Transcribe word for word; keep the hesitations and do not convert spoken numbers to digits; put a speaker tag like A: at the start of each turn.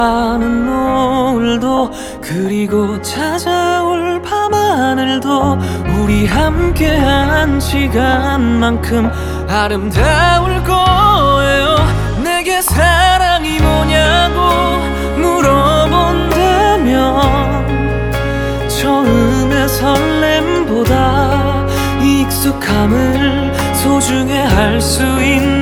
A: 하는 노을도 그리고 찾아올 밤하늘도 우리 함께한 시간만큼 아름다울 거예요. 내게 사랑이 뭐냐고 물어본다면 처음의 설렘보다 익숙함을 소중해 할 수 있는